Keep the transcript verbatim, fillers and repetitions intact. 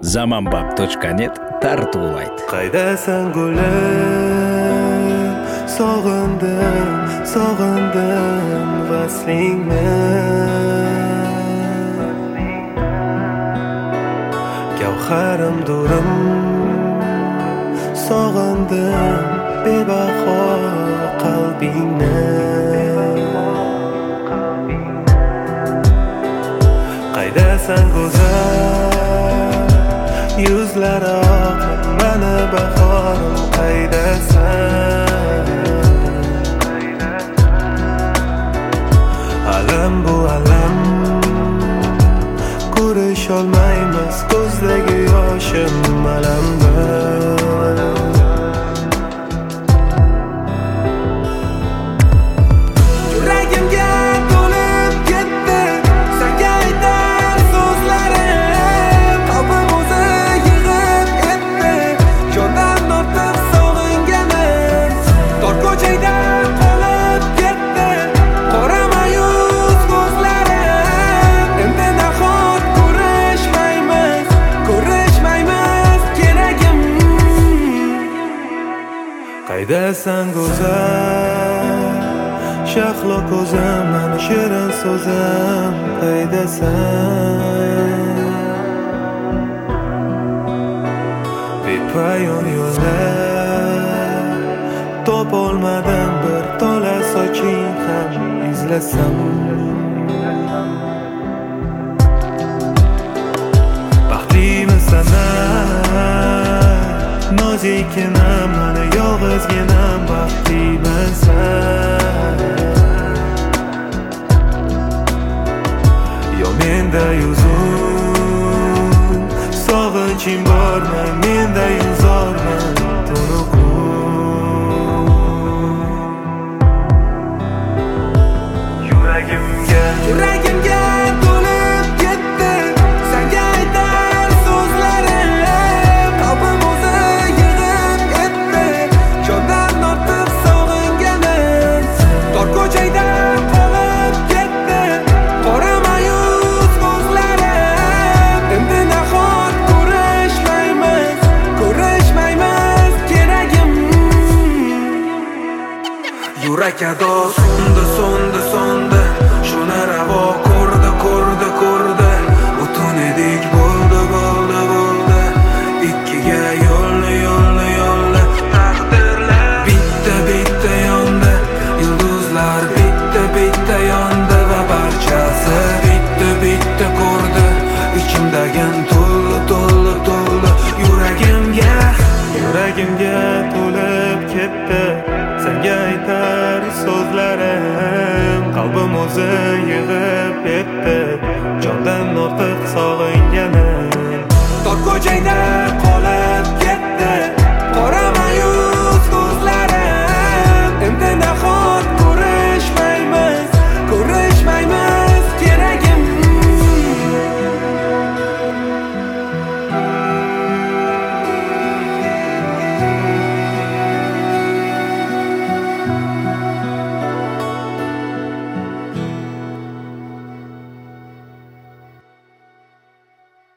zamanbab точка net tartiblaydi. Qaydasan gulim, sog'indim, sog'indim vaslingni. Gavharim durim, sog'indim bebaho qalbingni. Qaydasan go'zal, yuzlari oq, mani bahorim qaydasan? Alam bu alam, ko'rish olmaymiz, ko'zdagi yoshim alamdan. Qaydasan go'zal, shahlo ko'zim, mani shirin so'zim qaydasan? Bepoyon yo'llar topolmadim, bir tola soching ham izlasam. Baxtlimisan nozikinam, mani yolg'izginam, baxtlimansan. Yo menda yuzun, sog'inching bormi, menda yuzorman tunuqum. Yuragimga, yuragimga to'lib ketdi senga aytar so'zlarim. Qalbim o'zi yig'ib etdi, jondan ortiq sog'inganim. Tor ko'chayda qolib ketdi qora mayus ko'zlarim. Endi nahot ko'rishmaymiz, ko'rishmaymiz keragim. Yurak ado so'ndi, so'ndi, so'ndi, shuni ravo ko'rdi, ko'rdi, ko'rdi. Butun edik, bo'ldi, bo'ldi, bo'ldi. Ikkiga yo'lni, yo'lni, yo'lni. Taqdirlar bitta, bitta yondi, yulduzlar bitta, bitta yondi va barchasi bitta, bitta ko'rdi. Ichimdagin to'ldi, to'ldi, to'ldi. Yuragimga, yuragimga to'lib ketdi senga aytar so'zlarim. Qalbim o'zi yig'ib etdi, jondan ortiq sog'inganim. Tor ko'chayda qolib